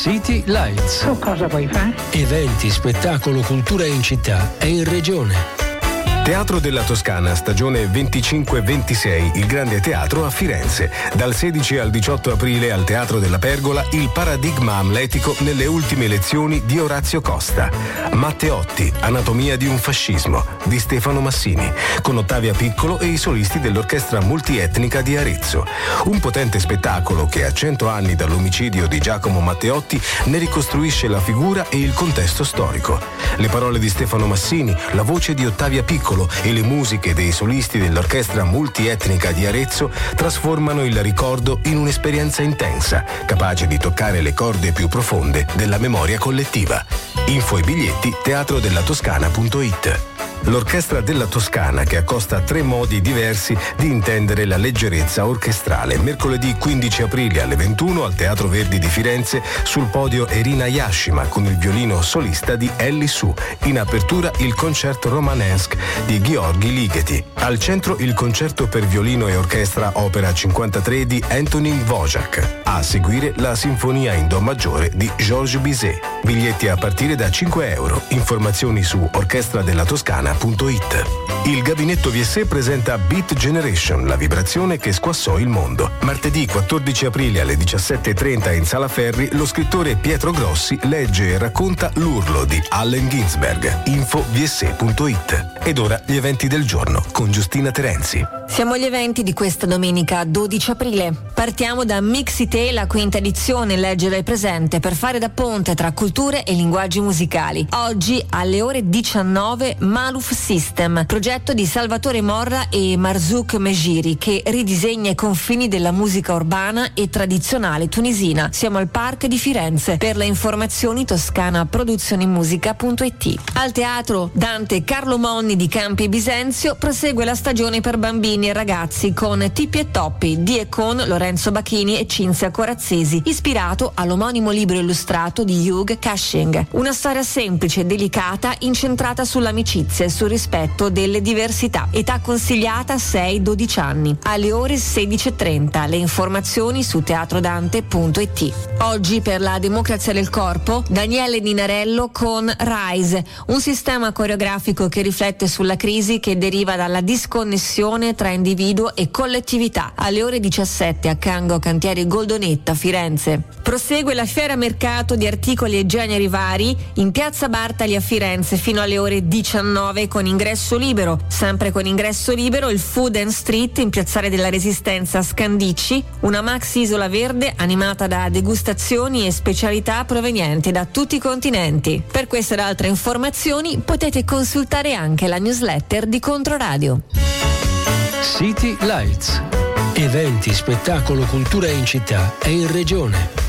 City Lights. Tu cosa vuoi fare? Eventi, spettacolo, cultura in città e in regione. Teatro della Toscana, stagione 25-26, il Grande Teatro a Firenze. Dal 16 al 18 aprile al Teatro della Pergola, il paradigma amletico nelle ultime lezioni di Orazio Costa. Matteotti, Anatomia di un fascismo, di Stefano Massini, con Ottavia Piccolo e i solisti dell'Orchestra Multietnica di Arezzo. Un potente spettacolo che a 100 anni dall'omicidio di Giacomo Matteotti ne ricostruisce la figura e il contesto storico. Le parole di Stefano Massini, la voce di Ottavia Piccolo e le musiche dei solisti dell'Orchestra Multietnica di Arezzo trasformano il ricordo in un'esperienza intensa, capace di toccare le corde più profonde della memoria collettiva. Info e biglietti teatrodellatoscana.it. L'Orchestra della Toscana, che accosta 3 modi diversi di intendere la leggerezza orchestrale. Mercoledì 15 aprile alle 21 al Teatro Verdi di Firenze, sul podio Erina Yashima con il violino solista di Ellie Su. In apertura il concerto romanesque di Gheorghi Ligeti. Al centro il concerto per violino e orchestra opera 53 di Antonin Dvořák. A seguire la Sinfonia in Do maggiore di Georges Bizet. Biglietti a partire da €5. Informazioni su orchestradellatoscana.it. Il Gabinetto VSE presenta Beat Generation, la vibrazione che squassò il mondo. Martedì 14 aprile alle 17:30 in Sala Ferri, lo scrittore Pietro Grossi legge e racconta L'urlo di Allen Ginsberg. Info vse.it. Ed ora gli eventi del giorno con Giustina Terenzi. Siamo agli eventi di questa domenica 12 aprile. Partiamo da Mixite, la quinta edizione Leggere il presente per fare da ponte tra culture e linguaggi musicali. Oggi alle ore 19 Maluf System, progetto di Salvatore Morra e Marzouk Mejiri, che ridisegna i confini della musica urbana e tradizionale tunisina. Siamo al Park di Firenze. Per le informazioni toscanaproduzionimusica.it. Al teatro Dante Carlo Monni di Campi Bisenzio prosegue la stagione per bambini e ragazzi con Tippi e Toppi di e con Lorenzo Bacchini e Cinzia Corazzesi, ispirato all'omonimo libro illustrato di Hugh Cushing. Una storia semplice e delicata incentrata sull'amicizia e sul rispetto delle diversità. Età consigliata 6-12 anni. Alle ore 16:30. Le informazioni su teatrodante.it. Oggi per la democrazia del corpo Daniele Ninarello con Rise, un sistema coreografico che riflette sulla crisi che deriva dalla disconnessione tra individuo e collettività. Alle ore 17 a Cango Cantieri Goldonetta, Firenze. Prosegue la fiera mercato di articoli e generi vari in Piazza Bartali a Firenze fino alle ore 19 con ingresso libero. Sempre con ingresso libero il Food and Street in Piazzale della Resistenza a Scandicci, una maxi isola verde animata da degustazioni e specialità provenienti da tutti i continenti. Per queste ed altre informazioni potete consultare anche la newsletter di Controradio. City Lights. Eventi, spettacolo, cultura in città e in regione.